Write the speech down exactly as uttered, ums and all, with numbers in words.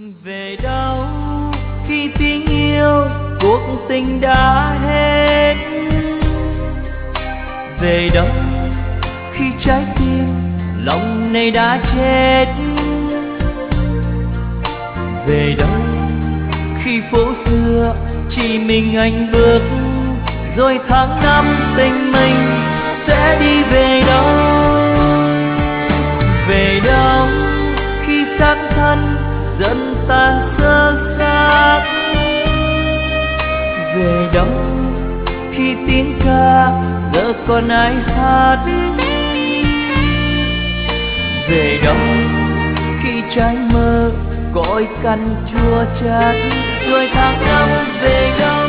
Về đâu khi tiếng yêu cuộc tình đã hết? Về đâu khi trái tim lòng này đã chết? Về đâu khi phố xưa chỉ mình anh bước, rồi tháng năm tình mình sẽ đi về đâu? Về đâu khi xác thân dần tan sơ xác? Về đâu khi tiếng ca giờ còn ai hát? Về đâu khi trái mơ cõi cằn chua chát? Rồi tháng năm về đâu?